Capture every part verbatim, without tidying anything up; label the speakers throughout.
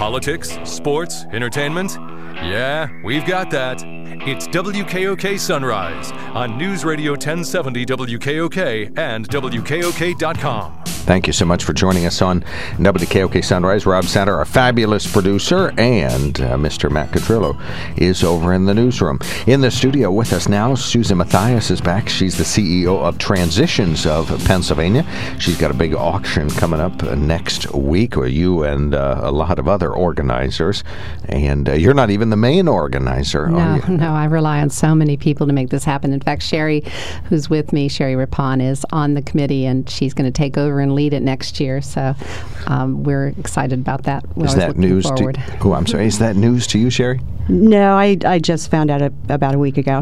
Speaker 1: Politics, sports, entertainment? Yeah, we've got that. It's W K O K Sunrise on News Radio ten seventy W K O K and W K O K dot com.
Speaker 2: Thank you so much for joining us on W K O K Sunrise. Rob Satter, our fabulous producer, and uh, Mister Matt Catrillo is over in the newsroom. In the studio with us now, Susan Matthias is back. She's the C E O of Transitions of Pennsylvania. She's got a big auction coming up uh, next week, where you and uh, a lot of other organizers, and uh, you're not even the main organizer,
Speaker 3: no,
Speaker 2: are you?
Speaker 3: No, I rely on so many people to make this happen. In fact, Sherry, who's with me, Sherry Rapon, is on the committee, and she's going to take over and lead it next year. So um, we're excited about that. We're
Speaker 2: is that news
Speaker 3: forward.
Speaker 2: to Oh, I'm sorry. Is that news to you, Sherry?
Speaker 4: No, I, I just found out a, about a week ago.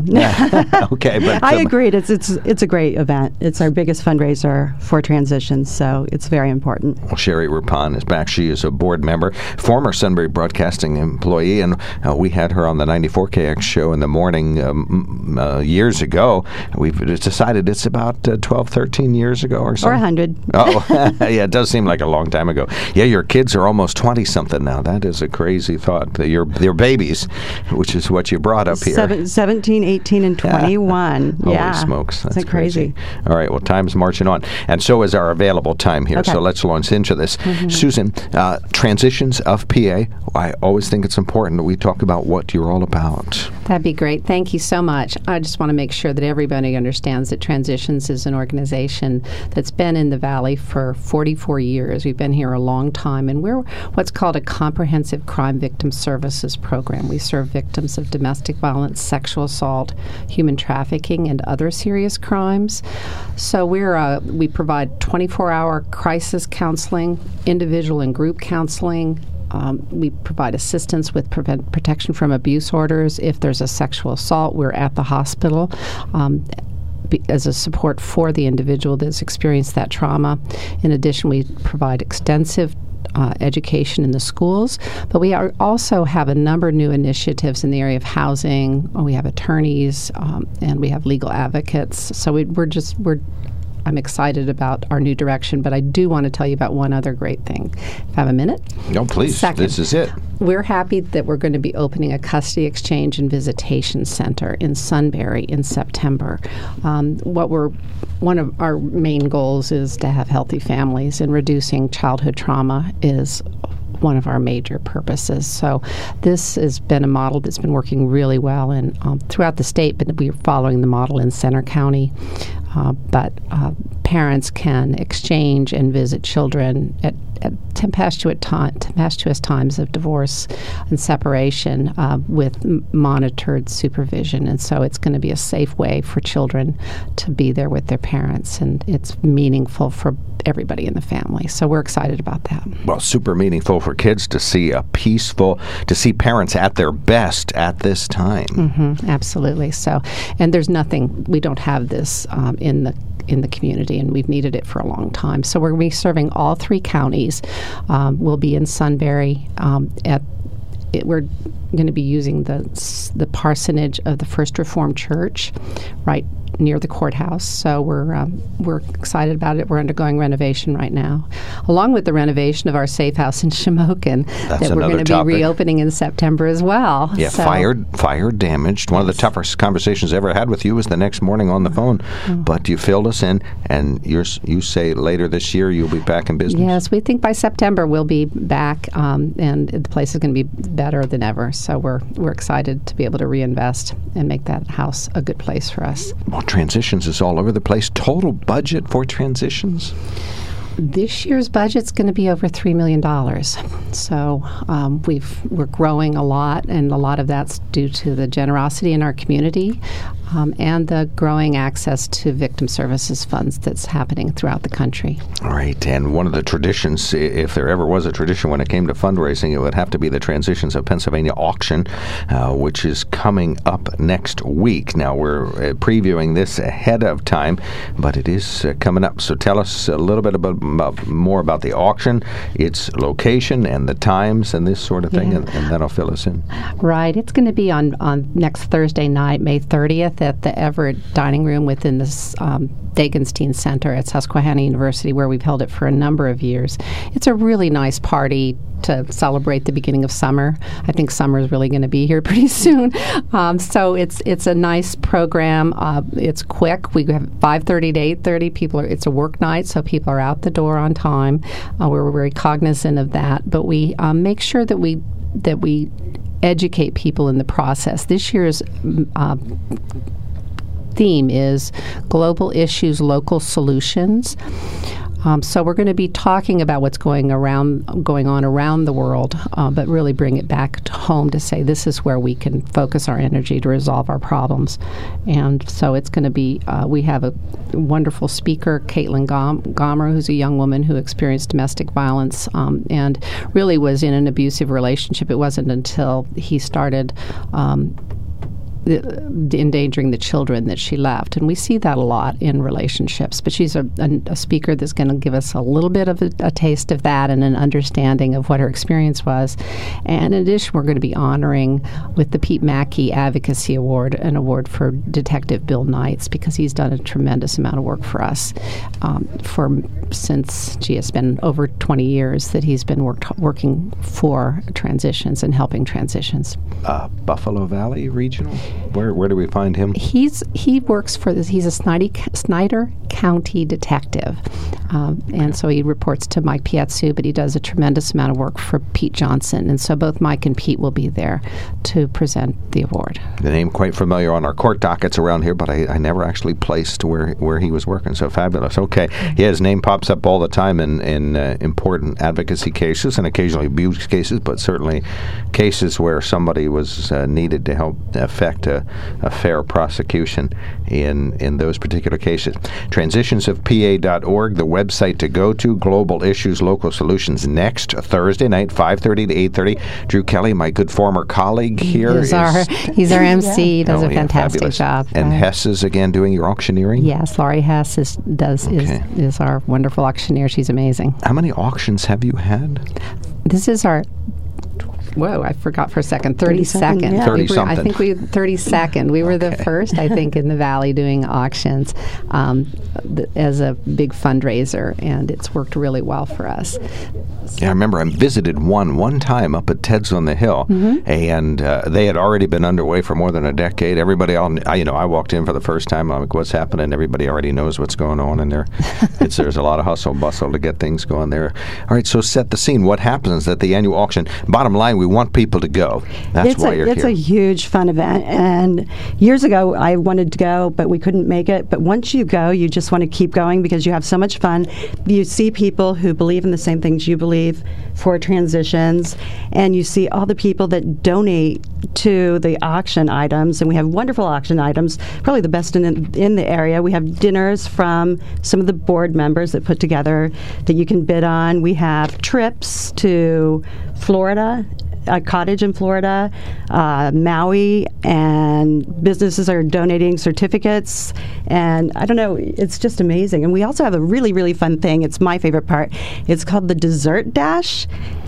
Speaker 2: Okay, but
Speaker 4: I
Speaker 2: um,
Speaker 4: agreed. It's it's it's a great event. It's our biggest fundraiser for Transitions, so it's very important.
Speaker 2: Well, Sherry Rapon is back. She is a board member, former Sunbury Broadcasting employee, and uh, we had her on the ninety-four K X show in the morning um, uh, years ago. We've decided it's about uh, twelve, thirteen years ago or so.
Speaker 4: Or one hundred.
Speaker 2: Oh, yeah, it does seem like a long time ago. Yeah, your kids are almost twenty-something now. That is a crazy thought. They're, they're babies, which is what you brought up here.
Speaker 4: Seven, seventeen, eighteen, and twenty-one.
Speaker 2: Holy
Speaker 4: yeah.
Speaker 2: smokes. That's
Speaker 4: Isn't crazy.
Speaker 2: crazy. All right, well, time's marching on. And so is our available time here.
Speaker 4: Okay.
Speaker 2: So let's launch into this.
Speaker 4: Mm-hmm.
Speaker 2: Susan, uh, Transitions of P A. I always think it's important that we talk about what you're all about.
Speaker 3: That'd be great. Thank you so much. I just want to make sure that everybody understands that Transitions is an organization that's been in the Valley for forty-four years. We've been here a long time, and we're what's called a comprehensive crime victim services program. We serve victims of domestic violence, sexual assault, human trafficking, and other serious crimes. So we're uh, we provide twenty-four hour crisis counseling, individual and group counseling. Um, we provide assistance with prevent protection from abuse orders. If there's a sexual assault, we're at the hospital um, be, as a support for the individual that's experienced that trauma. In addition, we provide extensive Uh, education in the schools, but we are also have a number of new initiatives in the area of housing. We have attorneys um, and we have legal advocates. So we, we're just we're. I'm excited about our new direction, but I do want to tell you about one other great thing. If I have a minute?
Speaker 2: No, please.
Speaker 3: Second.
Speaker 2: This is it.
Speaker 3: We're happy that we're going to be opening a custody exchange and visitation center in Sunbury in September. Um, what we're one of our main goals is to have healthy families, and reducing childhood trauma is one of our major purposes. So this has been a model that's been working really well in, um, throughout the state, but we're following the model in Center County. Uh, but uh, parents can exchange and visit children at, at tempestuous, time, tempestuous times of divorce and separation uh, with m- monitored supervision. And so it's going to be a safe way for children to be there with their parents, and it's meaningful for everybody in the family. So we're excited about that.
Speaker 2: Well, super meaningful for kids to see a peaceful, to see parents at their best at this time.
Speaker 3: Mm-hmm, absolutely. So, and there's nothing, we don't have this um, in the in the community, and we've needed it for a long time. So we're going to be serving all three counties. Um, we'll be in Sunbury um, at It, we're going to be using the the parsonage of the First Reformed Church, right near the courthouse. So we're um, we're excited about it. We're undergoing renovation right now, along with the renovation of our safe house in Shamokin
Speaker 2: That's
Speaker 3: that we're going to be
Speaker 2: topic.
Speaker 3: reopening in September as well.
Speaker 2: Yeah,
Speaker 3: so,
Speaker 2: fire fire damaged. One of the toughest conversations I ever had with you was the next morning on the phone. Mm-hmm. But you filled us in, and you're, you say later this year you'll be back in business.
Speaker 3: Yes, we think by September we'll be back, um, and the place is going to be better than ever. So we're we're excited to be able to reinvest and make that house a good place for us.
Speaker 2: Well, Transitions is all over the place. Total budget for Transitions?
Speaker 3: This year's budget's going to be over three million dollars. So um, we've, we're growing a lot, and a lot of that's due to the generosity in our community um, and the growing access to victim services funds that's happening throughout the country.
Speaker 2: All right, and one of the traditions, if there ever was a tradition when it came to fundraising, it would have to be the Transitions of Pennsylvania auction, uh, which is coming up next week. Now, we're uh, previewing this ahead of time, but it is uh, coming up. So tell us a little bit about About, more about the auction, its location, and the times, and this sort of thing,
Speaker 3: yeah.
Speaker 2: and, and that'll fill us in.
Speaker 3: Right. It's going to be on, on next Thursday night, May thirtieth, ninth at the Everett Dining Room within the um, Dagenstein Center at Susquehanna University, where we've held it for a number of years. It's a really nice party to celebrate the beginning of summer. I think summer is really going to be here pretty soon. Um, so it's it's a nice program. Uh, it's quick. We have five thirty to eight thirty. People are. It's a work night, so people are out the door on time. Uh, we're very cognizant of that, but we um, make sure that we that we educate people in the process. This year's uh, theme is Global Issues, Local Solutions. Um, so we're going to be talking about what's going around, going on around the world, uh, but really bring it back to home to say this is where we can focus our energy to resolve our problems. And so it's going to be, uh, we have a wonderful speaker, Caitlin Gom- Gomer, who's a young woman who experienced domestic violence um, and really was in an abusive relationship. It wasn't until he started um, endangering the children that she left. And we see that a lot in relationships. But she's a, a, a speaker that's going to give us a little bit of a, a taste of that and an understanding of what her experience was. And in addition, we're going to be honoring with the Pete Mackey Advocacy Award, an award for Detective Bill Knights, because he's done a tremendous amount of work for us um, for since, gee, it's been over twenty years that he's been worked, working for transitions and helping transitions.
Speaker 2: Uh, Buffalo Valley Regional? Where where do we find him?
Speaker 3: He's he works for this. He's a Snyder, Snyder County detective, um, and so he reports to Mike Piazzu. But he does a tremendous amount of work for Pete Johnson, and so both Mike and Pete will be there to present the award.
Speaker 2: The name quite familiar on our court dockets around here, but I, I never actually placed where where he was working. So fabulous. Okay, yeah, his name pops up all the time in in uh, important advocacy cases and occasionally abuse cases, but certainly cases where somebody was uh, needed to help affect a, a fair prosecution in in those particular cases. transitions of P A dot org, the website to go to. Global Issues, Local Solutions next Thursday night, five thirty to eight thirty. Drew Kelly, my good former colleague here,
Speaker 3: he's
Speaker 2: is
Speaker 3: our he's our M C. He does
Speaker 2: oh,
Speaker 3: a fantastic
Speaker 2: yeah,
Speaker 3: job.
Speaker 2: And
Speaker 3: uh,
Speaker 2: Hess is again doing your auctioneering.
Speaker 3: Yes, Laurie Hess is does
Speaker 2: Okay.
Speaker 3: is is our wonderful auctioneer. She's amazing.
Speaker 2: How many auctions have you had?
Speaker 3: This is our. Whoa, I forgot for a second. thirty-second.
Speaker 4: thirty-second, yeah.
Speaker 2: thirty
Speaker 3: We were-
Speaker 2: something.
Speaker 3: I think we thirty-second. We were
Speaker 2: Okay.
Speaker 3: the first, I think, in the Valley doing auctions um, th- as a big fundraiser, and it's worked really well for us.
Speaker 2: Yeah, I remember I visited one one time up at Ted's on the Hill,
Speaker 3: Mm-hmm.
Speaker 2: and uh, they had already been underway for more than a decade. Everybody, all, I, you know, I walked in for the first time. I'm like, "What's happening?" Everybody already knows what's going on in there. It's there's a lot of hustle bustle to get things going there. All right, so set the scene. What happens at the annual auction? Bottom line, we want people to go. That's
Speaker 4: it's
Speaker 2: why
Speaker 4: a,
Speaker 2: you're
Speaker 4: it's
Speaker 2: here.
Speaker 4: a huge fun event, and years ago I wanted to go, but we couldn't make it. But once you go, you just want to keep going because you have so much fun. You see people who believe in the same things you believe for transitions, and you see all the people that donate to the auction items, and we have wonderful auction items, probably the best in in the area. We have dinners from some of the board members that put together that you can bid on. We have trips to Florida, a cottage in Florida, uh, Maui, and businesses are donating certificates. And I don't know, it's just amazing. And we also have a really, really fun thing. It's my favorite part. It's called the Dessert Dash.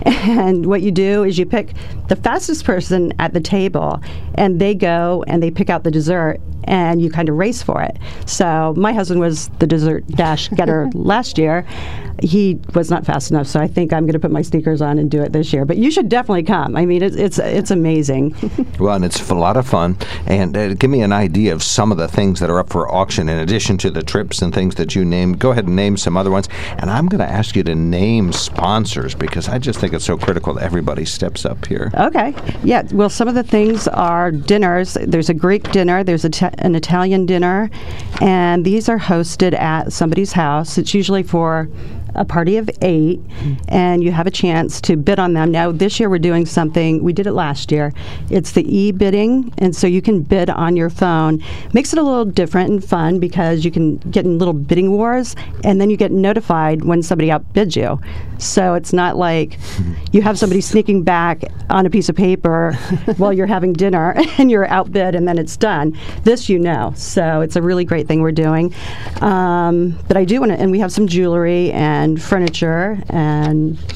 Speaker 4: And what you do is you pick the fastest person at the table, and they go and they pick out the dessert, and you kind of race for it. So my husband was the Dessert Dash getter last year. He was not fast enough, so I think I'm going to put my sneakers on and do it this year. But you should definitely come. I mean, it's it's, it's amazing.
Speaker 2: Well, and it's a lot of fun. And uh, give me an idea of some of the things that are up for auction in addition to the trips and things that you named. Go ahead and name some other ones. And I'm going to ask you to name sponsors because I just think it's so critical that everybody steps up here.
Speaker 4: Okay. Yeah. Well, some of the things are dinners. There's a Greek dinner. There's a ta- an Italian dinner. And these are hosted at somebody's house. It's usually for a party of eight, and you have a chance to bid on them. Now, this year we're doing something, we did it last year. It's the e-bidding, and so you can bid on your phone. Makes it a little different and fun because you can get in little bidding wars, and then you get notified when somebody outbids you. So it's not like you have somebody sneaking back on a piece of paper while you're having dinner and you're outbid and then it's done. This you know. So it's a really great thing we're doing. Um, but I do want to, and we have some jewelry and furniture and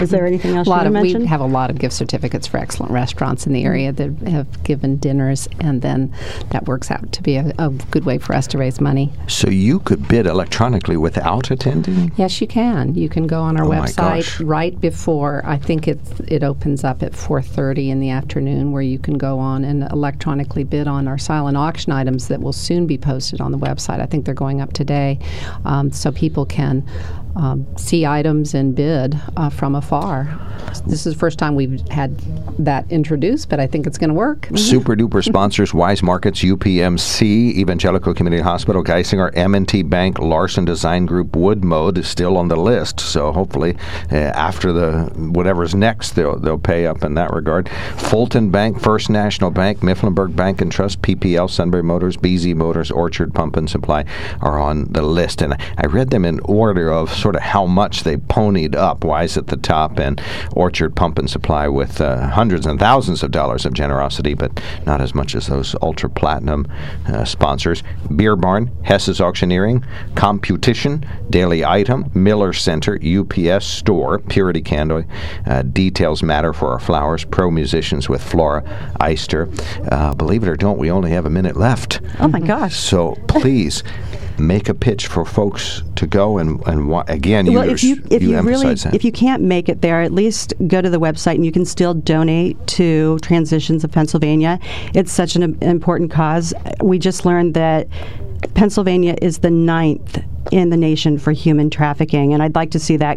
Speaker 4: Is there anything else
Speaker 3: a lot
Speaker 4: you
Speaker 3: of,
Speaker 4: want to mention?
Speaker 3: We have a lot of gift certificates for excellent restaurants in the area that have given dinners, and then that works out to be a, a good way for us to raise money.
Speaker 2: So you could bid electronically without attending?
Speaker 3: Yes, you can. You can go on our
Speaker 2: Oh, my
Speaker 3: website
Speaker 2: gosh.
Speaker 3: right before, I think it, it opens up at four thirty in the afternoon, where you can go on and electronically bid on our silent auction items that will soon be posted on the website. I think they're going up today, um, so people can um, see items and bid uh, from afar. This is the first time we've had that introduced, but I think it's going to work.
Speaker 2: Super duper sponsors: Wise Markets, U P M C, Evangelical Community Hospital, Geisinger, M and T Bank, Larson Design Group, Wood Mode is still on the list. So hopefully, uh, after the whatever's next, they'll they'll pay up in that regard. Fulton Bank, First National Bank, Mifflinburg Bank and Trust, P P L, Sunbury Motors, B Z Motors, Orchard Pump and Supply are on the list, and I read them in order of sort of how much they ponied up. Wise at the top, and Orchard Pump and Supply with uh, hundreds and thousands of dollars of generosity, but not as much as those ultra platinum uh, sponsors. Beer Barn, Hess's Auctioneering, Computition, Daily Item, Miller Center, U P S Store, Purity Candle, uh, Details Matter for Our Flowers, Pro Musicians with Flora, Eister. Uh, believe it or don't, we only have a minute left.
Speaker 4: Oh my gosh.
Speaker 2: So please make a pitch for folks to go and, and wa- again, you,
Speaker 4: Well, if you if you, really
Speaker 2: emphasize that.
Speaker 4: if you can't make it there, at least go to the website and you can still donate to Transitions of Pennsylvania. It's such an im- important cause. We just learned that Pennsylvania is the ninth in the nation for human trafficking, and I'd like to see that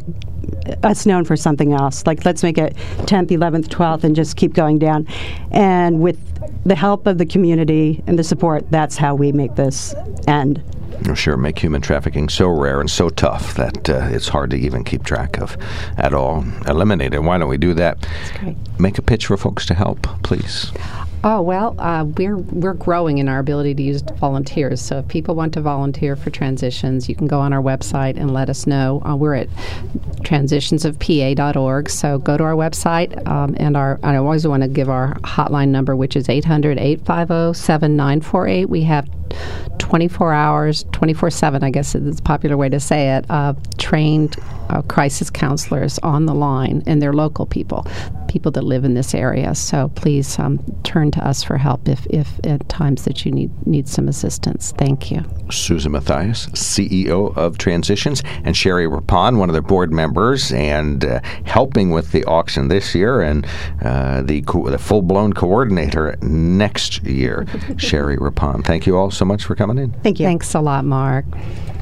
Speaker 4: us known for something else. Like, let's make it tenth, eleventh, twelfth, and just keep going down. And with the help of the community and the support, that's how we make this end.
Speaker 2: Oh, sure, make human trafficking so rare and so tough that uh, it's hard to even keep track of at all. Eliminate it. Why don't we do that?
Speaker 3: That's great.
Speaker 2: Make a pitch for folks to help, please.
Speaker 3: Oh, well, uh, we're we're growing in our ability to use volunteers. So if people want to volunteer for Transitions, you can go on our website and let us know. Uh, we're at transitions of p a dot org. So go to our website, um, and our I always want to give our hotline number, which is eight hundred, eight five zero, seven nine four eight. We have twenty-four hours, twenty-four seven, I guess is the popular way to say it, uh, trained uh, crisis counselors on the line, and they're local people, people that live in this area. So please um, turn to us for help if, if at times that you need, need some assistance. Thank you.
Speaker 2: Susan Matthias, C E O of Transitions, and Sherry Rapon, one of their board members, and uh, helping with the auction this year, and uh, the, co- the full-blown coordinator next year, Sherry Rapon. Thank you all so much for coming in.
Speaker 4: Thank you.
Speaker 3: Thanks a lot, Mark.